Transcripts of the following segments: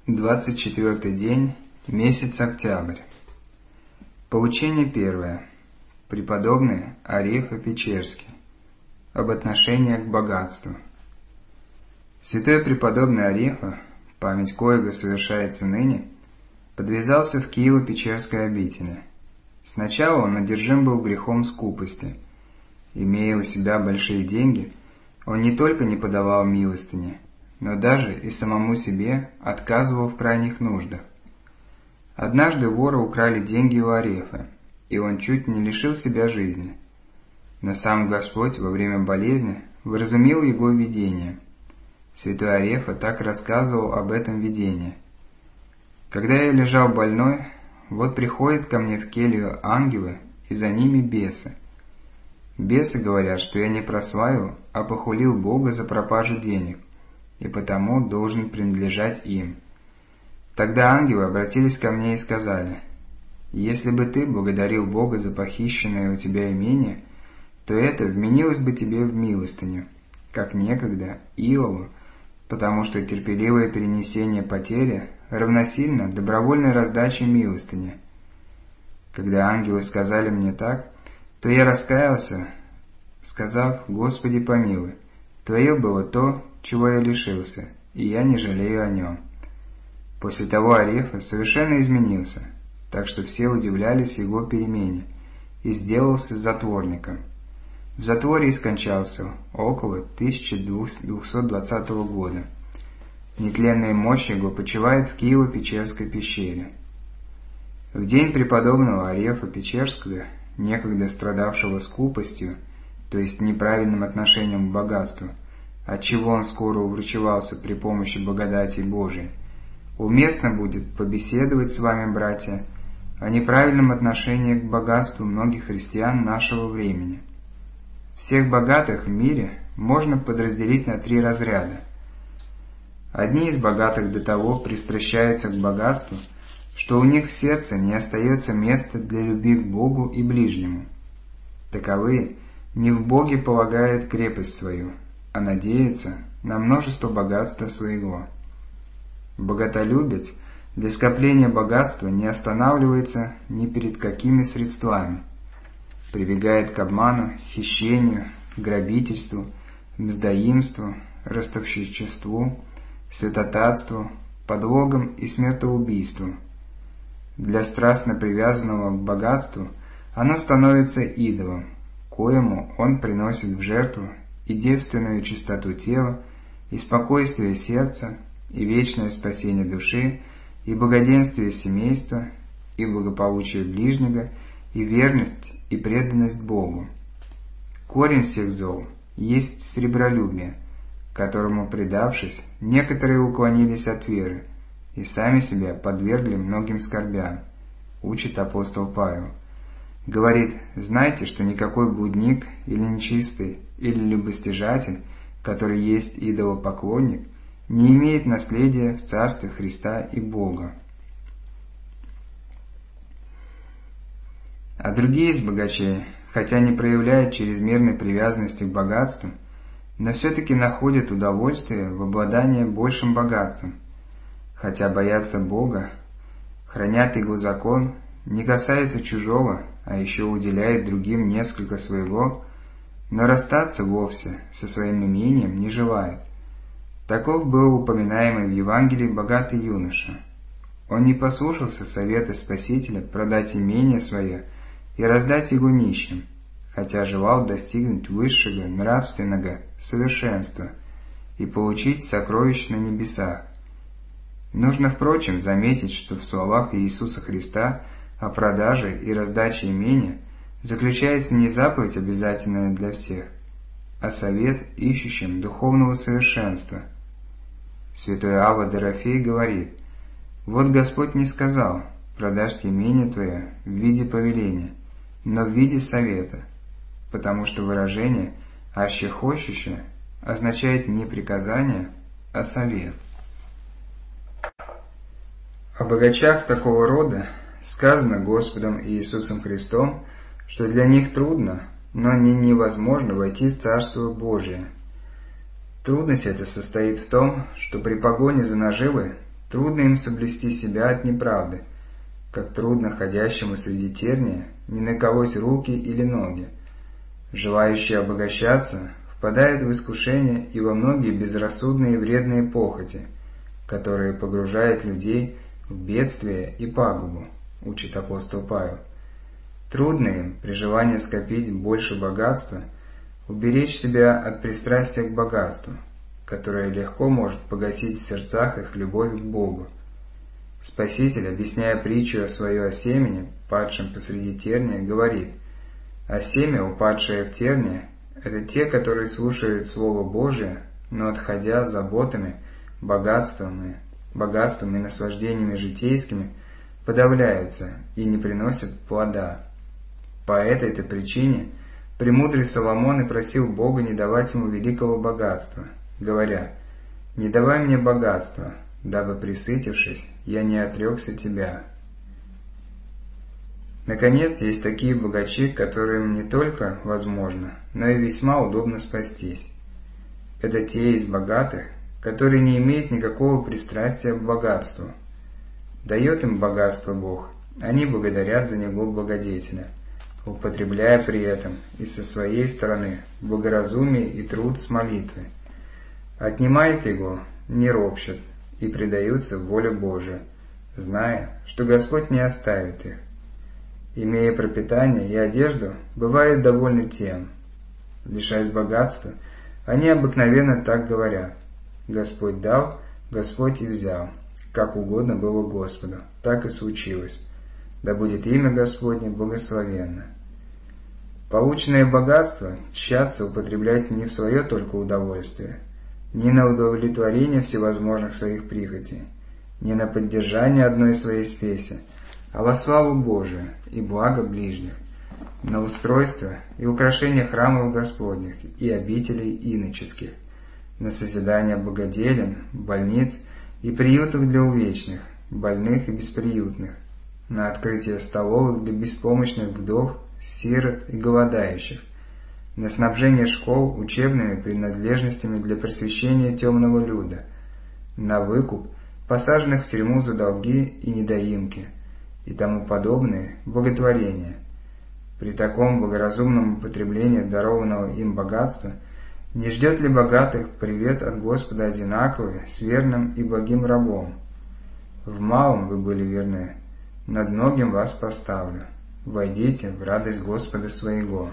24-й день, месяц октябрь. Поучение первое. Преподобный Орефа-Печерский. Об отношении к богатству. Святой преподобный Орефа, память коего совершается ныне, подвязался в Киево-Печерской обители. Сначала он одержим был грехом скупости. Имея у себя большие деньги, он не только не подавал милостыни, но даже и самому себе отказывал в крайних нуждах. Однажды воры украли деньги у Орефа, и он чуть не лишил себя жизни. Но сам Господь во время болезни вразумил его видение. Святой Орефа так рассказывал об этом видении. «Когда я лежал больной, вот приходят ко мне в келью ангелы, и за ними бесы. Бесы говорят, что я не прославил, а похулил Бога за пропажу денег, и потому должен принадлежать им. Тогда ангелы обратились ко мне и сказали: «Если бы ты благодарил Бога за похищенное у тебя имение, то это вменилось бы тебе в милостыню, как некогда Иову, потому что терпеливое перенесение потери равносильно добровольной раздаче милостыни». Когда ангелы сказали мне так, то я раскаялся, сказав: «Господи, помилуй, Твое было то, чего я лишился, и я не жалею о нем». После того Орефа совершенно изменился, так что все удивлялись его перемене, и сделался затворником. В затворе и скончался около 1220 года. Нетленная мощь его почивает в Киево-Печерской пещере. В день преподобного Орефа Печерского, некогда страдавшего скупостью, то есть неправильным отношением к богатству, отчего он скоро уврачевался при помощи благодати Божией, уместно будет побеседовать с вами, братья, о неправильном отношении к богатству многих христиан нашего времени. Всех богатых в мире можно подразделить на 3 разряда. Одни из богатых до того пристращаются к богатству, что у них в сердце не остается места для любви к Богу и ближнему. Таковые не в Боге полагают крепость свою, а надеются на множество богатства своего. Богатолюбец для скопления богатства не останавливается ни перед какими средствами, прибегает к обману, хищению, грабительству, мздоимству, ростовщичеству, святотатству, подлогам и смертоубийству. Для страстно привязанного к богатству оно становится идолом, коему он приносит в жертву и девственную чистоту тела, и спокойствие сердца, и вечное спасение души, и благоденствие семейства, и благополучие ближнего, и верность, и преданность Богу. Корень всех зол есть сребролюбие, которому, предавшись, некоторые уклонились от веры и сами себя подвергли многим скорбям, учит апостол Павел. Говорит: знайте, что никакой блудник или нечистый, или любостяжатель, который есть идолопоклонник, не имеет наследия в Царстве Христа и Бога. А другие из богачей, хотя не проявляют чрезмерной привязанности к богатству, но все-таки находят удовольствие в обладании большим богатством, хотя боятся Бога, хранят Его закон, не касается чужого, а еще уделяет другим несколько своего, но расстаться вовсе со своим имением не желает. Таков был упоминаемый в Евангелии богатый юноша. Он не послушался совета Спасителя продать имение свое и раздать его нищим, хотя желал достигнуть высшего нравственного совершенства и получить сокровищ на небесах. Нужно, впрочем, заметить, что в словах Иисуса Христа о продаже и раздаче имения заключается не заповедь, обязательная для всех, а совет ищущим духовного совершенства. Святой Авва Дорофей говорит: «Вот Господь не сказал: продашь имение твое в виде повеления, но в виде совета», потому что выражение «аще хочуще» означает не приказание, а совет. О богачах такого рода сказано Господом Иисусом Христом, что для них трудно, но не невозможно войти в Царство Божие. Трудность эта состоит в том, что при погоне за наживой Трудно им соблюсти себя от неправды, как трудно ходящему среди терния не наколоть руки или ноги. Желающий обогащаться впадает в искушение и во многие безрассудные и вредные похоти, которые погружают людей в бедствие и пагубу, учит апостол Павел. Трудно им, при желании скопить больше богатства, уберечь себя от пристрастия к богатству, которое легко может погасить в сердцах их любовь к Богу. Спаситель, объясняя притчу о своем семени, падшем посреди терния, говорит: «А семя, упадшее в терния, это те, которые слушают Слово Божие, но, отходя заботами, богатством и наслаждениями житейскими, подавляются и не приносят плода». По этой-то причине премудрый Соломон и просил Бога не давать ему великого богатства, говоря: «Не давай мне богатства, дабы, пресытившись, я не отрекся тебя». Наконец, есть такие богачи, которым не только возможно, но и весьма удобно спастись. Это те из богатых, которые не имеют никакого пристрастия к богатству. Дает им богатство Бог, они благодарят за него благодетеля, употребляя при этом и со своей стороны благоразумие и труд с молитвой. Отнимает его, не ропщат и предаются воле Божия, зная, что Господь не оставит их. Имея пропитание и одежду, бывают довольны тем. Лишаясь богатства, они обыкновенно так говорят: «Господь дал, Господь и взял, как угодно было Господу, так и случилось. Да будет имя Господне благословенно». Полученное богатство тщатся употреблять не в свое только удовольствие, не на удовлетворение всевозможных своих прихотей, не на поддержание одной своей спеси, а во славу Божию и благо ближних, на устройство и украшение храмов Господних и обителей иноческих, на созидание богоделен, больниц и приютов для увечных, больных и бесприютных, на открытие столовых для беспомощных вдов, сирот и голодающих, на снабжение школ учебными принадлежностями для просвещения темного люда, на выкуп посаженных в тюрьму за долги и недоимки и тому подобные благотворения. При таком благоразумном употреблении дарованного им богатства не ждет ли богатых привет от Господа одинаковый с верным и благим рабом? В малом вы были верны, над многим вас поставлю. Войдите в радость Господа своего.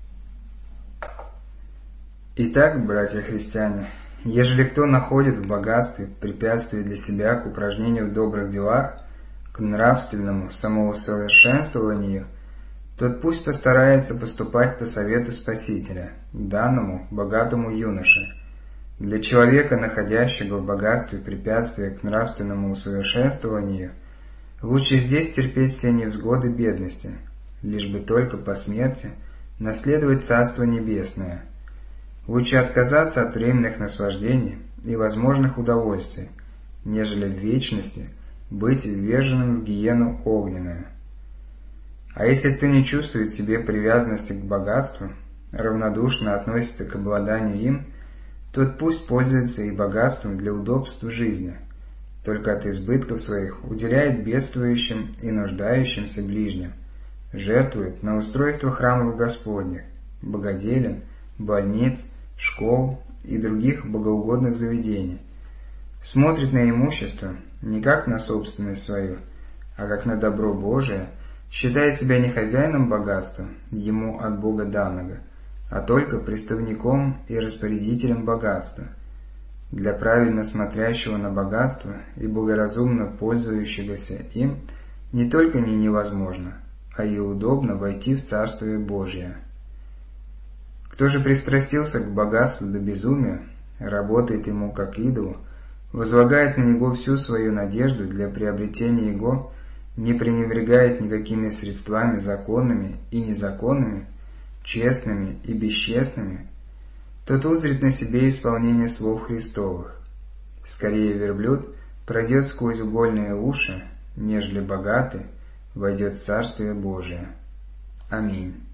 Итак, братья-христиане, ежели кто находит в богатстве препятствие для себя к упражнению в добрых делах, к нравственному самоусовершенствованию, тот пусть постарается поступать по совету Спасителя, данному богатому юноше. Для человека, находящего в богатстве препятствие к нравственному усовершенствованию, лучше здесь терпеть все невзгоды бедности, лишь бы только по смерти наследовать Царство Небесное. Лучше отказаться от временных наслаждений и возможных удовольствий, нежели в вечности быть вверженным в гиену огненную. А если кто не чувствует в себе привязанности к богатству, равнодушно относится к обладанию им, тот пусть пользуется и богатством для удобства жизни, только от избытков своих уделяет бедствующим и нуждающимся ближним, жертвует на устройство храмов Господних, богоделен, больниц, школ и других богоугодных заведений, смотрит на имущество не как на собственность свою, а как на добро Божие, считает себя не хозяином богатства, ему от Бога данного, а только представником и распорядителем богатства. Для правильно смотрящего на богатство и благоразумно пользующегося им не только не невозможно, а и удобно войти в Царствие Божие. Кто же пристрастился к богатству до безумия, работает ему как идолу, возлагает на него всю свою надежду для приобретения его, не пренебрегает никакими средствами законными и незаконными, честными и бесчестными, тот узрит на себе исполнение слов Христовых. Скорее верблюд пройдет сквозь угольные уши, нежели богатый войдет в Царствие Божие. Аминь.